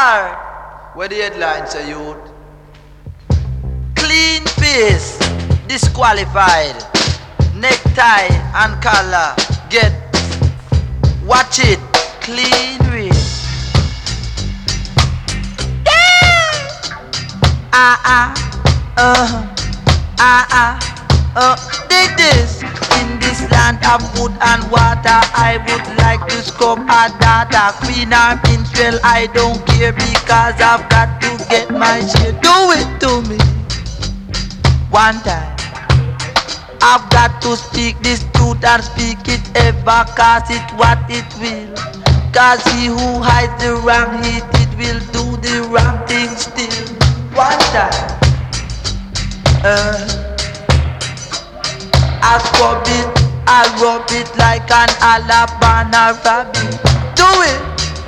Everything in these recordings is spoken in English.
Alright, where the headlines are, youth? Clean face, disqualified. Necktie and collar, get. Watch it, clean race. Dig this. In this land of wood and water, I would like to scope a data. Queen or minstrel, I don't care because I've got to get my share. Do it to me one time. I've got to speak this truth and speak it ever, cause it what it will. Cause he who hides the wrong heat, it will do the wrong thing still. One time I scrub it, I rub it like an Alabama rabbit. Do it,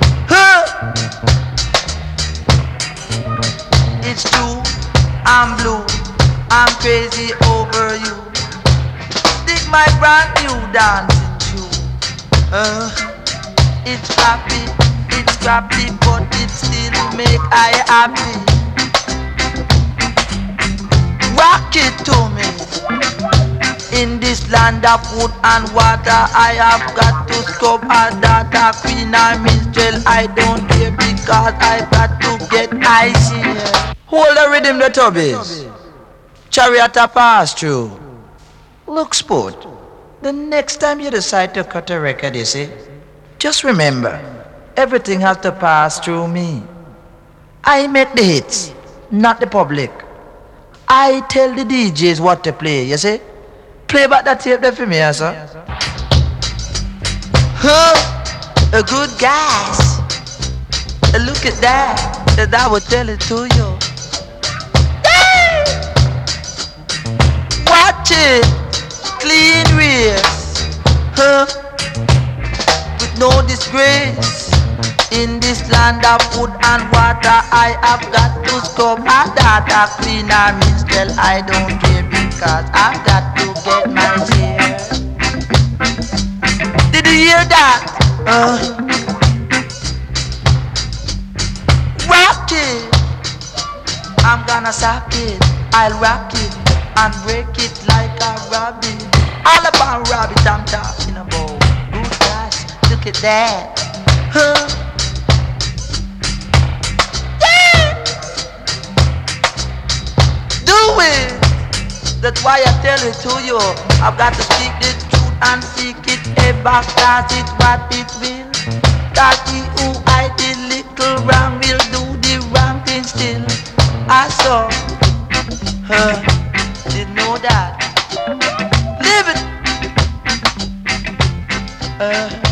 It's true, I'm blue, I'm crazy over you. Stick my brand new dancing shoe. It's crappy, but it still make I happy. Rock it to me. In this land of wood and water, I have got to scope a data. Queen or minstrel, I don't care because I've got to get icy. Hold the rhythm, the tubbies. Chariot a pass through. Look, sport, the next time you decide to cut a record, you see, just remember, everything has to pass through me. I make the hits, not the public. I tell the DJs what to play, you see. Play back that tape there for me, sir. A good guys. Look at that. That would tell it to you. Watch it. Clean race. With no disgrace. In this land of food and water, I have got to scope a data. Queen or minstrel, I don't care because I've got to get my share. Did you hear that? Rock it. I'm gonna sock it. I'll rock it and break it like a rabbit. All about rabbit I'm talking about. Good gosh, look at that. Do it. That's why I tell it to you. I've got to speak the truth and speak it ever, cause it's what it will. Cause he who hide the little wrong will do the wrong thing still. I saw her, didn't know that. Live it.